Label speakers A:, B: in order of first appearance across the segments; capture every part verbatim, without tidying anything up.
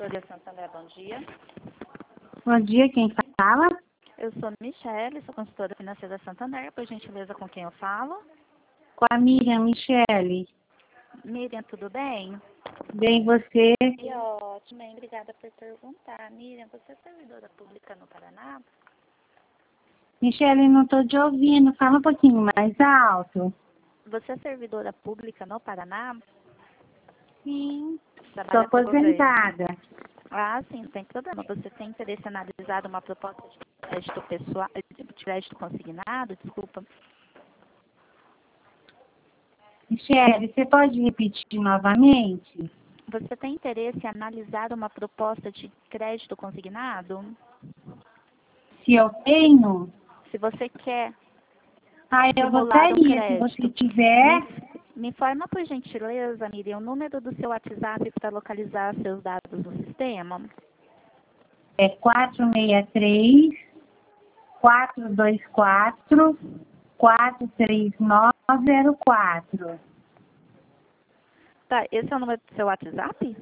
A: Consultoria Santander, bom dia.
B: Bom dia, quem fala?
A: Eu sou Michele, sou consultora financeira da Santander. Por gentileza, com quem eu falo?
B: Com a Miriam Michele.
A: Miriam, tudo bem?
B: Bem, você?
A: E ótimo, bem, obrigada por perguntar. Miriam, você é servidora pública no Paraná?
B: Michele, não estou te ouvindo. Fala um pouquinho mais alto.
A: Você é servidora pública no Paraná?
B: Sim. Estou
A: Trabalha para o governo?
B: aposentada.
A: Ah, sim, não tem problema. Você tem interesse em analisar uma proposta de crédito pessoal, de crédito consignado, desculpa.
B: Michele, você pode repetir novamente?
A: Você tem interesse em analisar uma proposta de crédito consignado?
B: Se eu tenho?
A: Se você quer
B: Ah, eu
A: simular um
B: gostaria. Se você
A: crédito,
B: tiver,
A: me, me informa por gentileza, Miriam, o número do seu WhatsApp para localizar seus dados no sistema.
B: é quatro seis três, quatro dois quatro, quatro três nove zero quatro.
A: Tá, esse é o número do seu WhatsApp?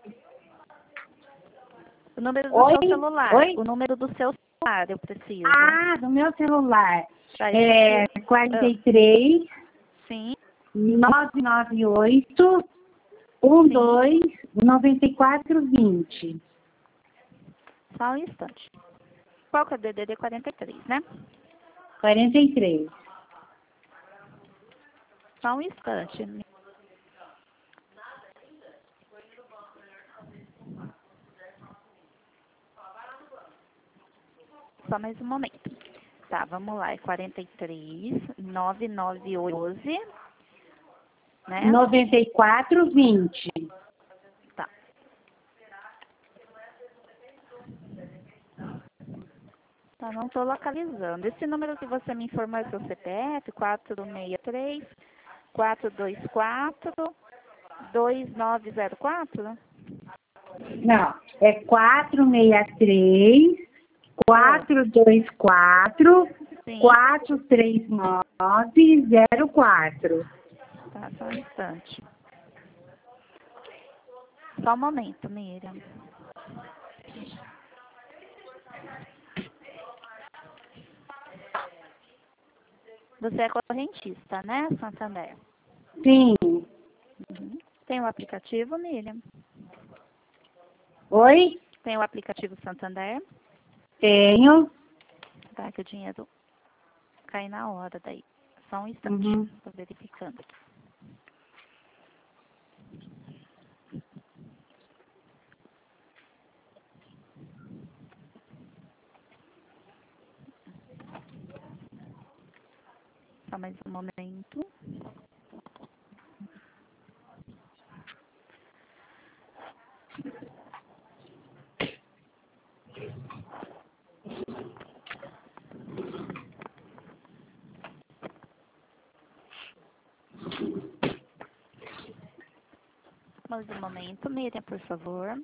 A: O número do
B: Oi?
A: seu celular.
B: Oi?
A: O número do seu celular, eu preciso.
B: Ah, do meu celular.
A: Tá, eu
B: É
A: preciso.
B: quarenta
A: Ah,
B: e três,
A: sim,
B: nove nove oito, um dois, noventa e quatro vinte.
A: só um instante. Qual que é o D D D quarenta e três, né?
B: quarenta e três.
A: Só um instante. Só mais um momento. Tá, vamos lá. É quarenta e três, nove nove oito, né?
B: noventa e quatro vinte.
A: Tá. Tá, não tô localizando. Esse número que você me informou é seu C P F, quatro seis três, quatro dois quatro, dois nove zero quatro?
B: Não, é quatro seis três, quatro dois quatro,
A: Sim.
B: quatro três nove zero quatro.
A: Tá, só um instante. Só um momento, Miriam. Você é correntista, né, Santander?
B: Sim.
A: Uhum. Tem o aplicativo, Miriam?
B: Oi?
A: Tem o aplicativo Santander?
B: Tenho.
A: Tá, que o dinheiro cai na hora daí. Só um instante.
B: Uhum.
A: Tô verificando aqui. Só mais um momento. Mais um momento, Miriam, por favor.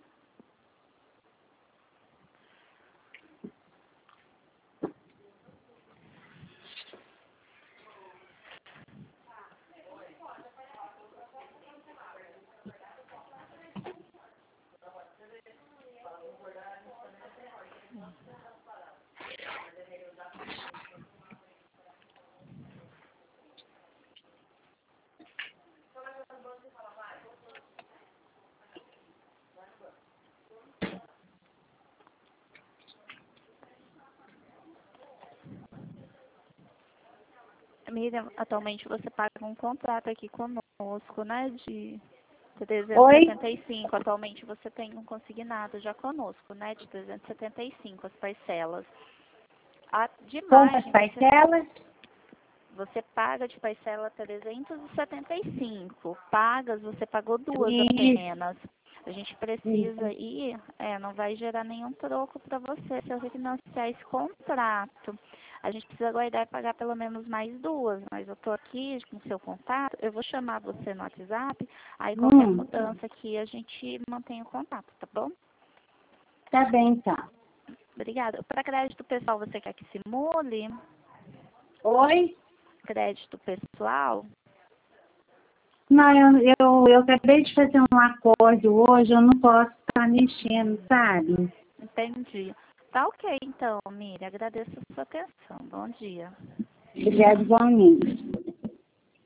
A: Miriam, atualmente você paga um contrato aqui conosco, né, de trezentos e
B: Oi?
A: setenta e cinco. Atualmente você tem um consignado já conosco, né, de trezentos e setenta e cinco as parcelas. A de
B: Quantas
A: margem você,
B: parcelas?
A: você paga de parcela trezentos e setenta e cinco. Pagas, você pagou duas
B: Isso.
A: apenas. A gente precisa aí, é, não vai gerar nenhum troco para você se eu refinanciar esse contrato. A gente precisa aguardar e pagar pelo menos mais duas, mas eu estou aqui com o seu contato, eu vou chamar você no WhatsApp, aí qualquer
B: Hum,
A: mudança aqui a gente mantém o contato, tá bom?
B: tá bem, tá.
A: Obrigada. Para crédito pessoal, você quer que simule?
B: Oi?
A: Crédito pessoal?
B: Não, eu, eu, eu acabei de fazer um acordo hoje, eu não posso está mexendo, sabe?
A: Entendi. Tá ok, então, Miriam. Agradeço a sua atenção. Bom dia.
B: Obrigada igualmente.